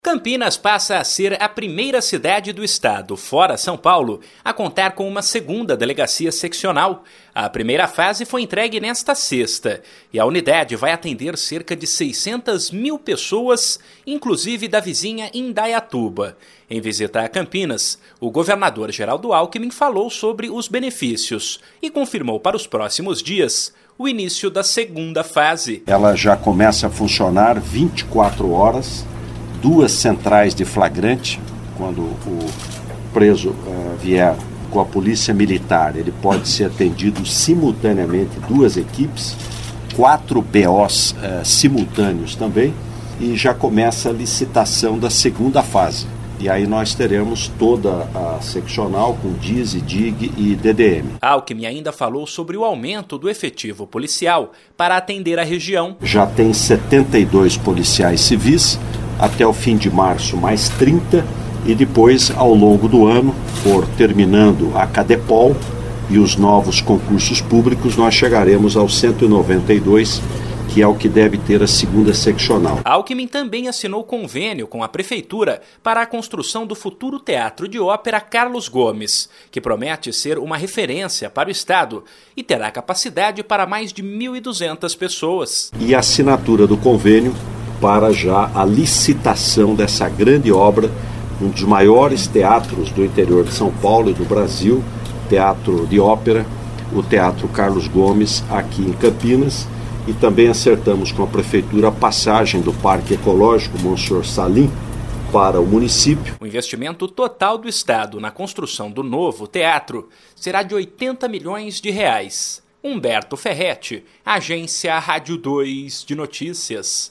Campinas passa a ser a primeira cidade do estado, fora São Paulo, a contar com uma segunda delegacia seccional. A primeira fase foi entregue nesta sexta e a unidade vai atender cerca de 600 mil pessoas, inclusive da vizinha Indaiatuba. Em visita a Campinas, o governador Geraldo Alckmin falou sobre os benefícios e confirmou para os próximos dias o início da segunda fase. Ela já começa a funcionar 24 horas. 2 centrais de flagrante, quando o preso vier com a polícia militar, ele pode ser atendido simultaneamente, 2 equipes, 4 BOs simultâneos também, e já começa a licitação da segunda fase. E aí nós teremos toda a seccional com DIS, DIG e DDM. Alckmin ainda falou sobre o aumento do efetivo policial para atender a região. Já tem 72 policiais civis, até o fim de março mais 30, e depois, ao longo do ano, por terminando a Cadepol e os novos concursos públicos, nós chegaremos aos 192, que é o que deve ter a segunda seccional. Alckmin também assinou convênio com a Prefeitura para a construção do futuro Teatro de Ópera Carlos Gomes, que promete ser uma referência para o Estado e terá capacidade para mais de 1.200 pessoas. E a assinatura do convênio para já a licitação dessa grande obra, um dos maiores teatros do interior de São Paulo e do Brasil, teatro de ópera, o Teatro Carlos Gomes, aqui em Campinas. E também acertamos com a Prefeitura a passagem do Parque Ecológico Monsenhor Salim para o município. O investimento total do Estado na construção do novo teatro será de 80 milhões de reais. Humberto Ferretti, Agência Rádio 2 de Notícias.